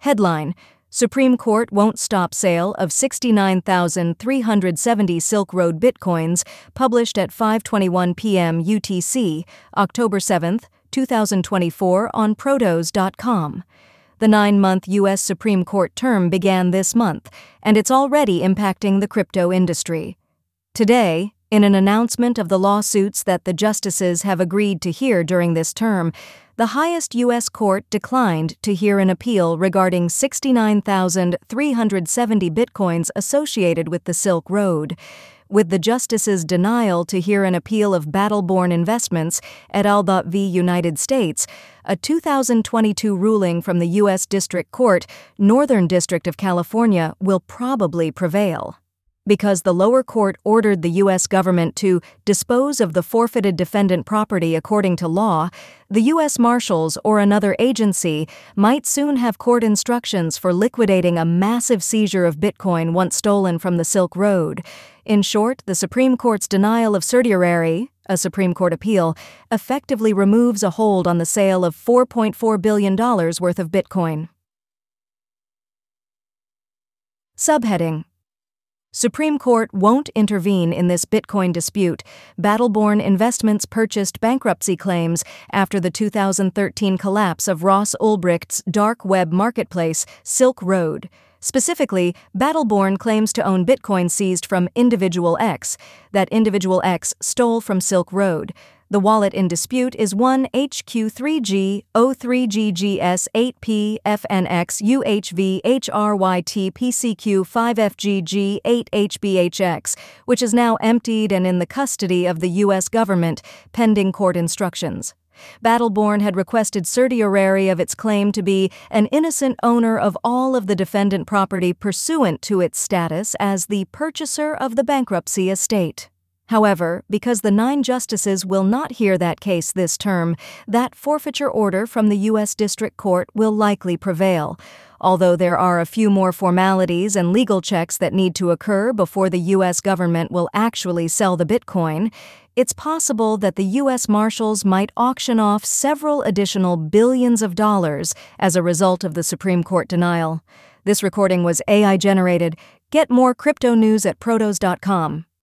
Headline: Supreme Court won't stop sale of 69,370 Silk Road Bitcoins, published at 5:21 p.m. UTC, October 7, 2024 on Protos.com. The 9-month U.S. Supreme Court term began this month, and it's already impacting the crypto industry. Today, in an announcement of the lawsuits that the justices have agreed to hear during this term, the highest U.S. court declined to hear an appeal regarding 69,370 bitcoins associated with the Silk Road, with the justices' denial to hear an appeal of Battleborn Investments et al. v. United States. A 2022 ruling from the U.S. District Court, Northern District of California, will probably prevail. Because the lower court ordered the U.S. government to dispose of the forfeited defendant property according to law, the U.S. Marshals or another agency might soon have court instructions for liquidating a massive seizure of Bitcoin once stolen from the Silk Road. In short, the Supreme Court's denial of certiorari, a Supreme Court appeal, effectively removes a hold on the sale of $4.4 billion worth of Bitcoin. Subheading: Supreme Court won't intervene in this Bitcoin dispute. Battleborn Investments purchased bankruptcy claims after the 2013 collapse of Ross Ulbricht's dark web marketplace, Silk Road. Specifically, Battleborn claims to own Bitcoin seized from Individual X, that Individual X stole from Silk Road. The wallet in dispute is one HQ3G03GS8P FNX UHV HRYT PCQ5FGG8HBHX, which is now emptied and in the custody of the U.S. government, pending court instructions. Battleborn had requested certiorari of its claim to be an innocent owner of all of the defendant property pursuant to its status as the purchaser of the bankruptcy estate. However, because the 9 justices will not hear that case this term, that forfeiture order from the U.S. District Court will likely prevail. Although there are a few more formalities and legal checks that need to occur before the U.S. government will actually sell the Bitcoin, it's possible that the U.S. Marshals might auction off several additional billions of dollars as a result of the Supreme Court denial. This recording was AI generated. Get more crypto news at Protos.com.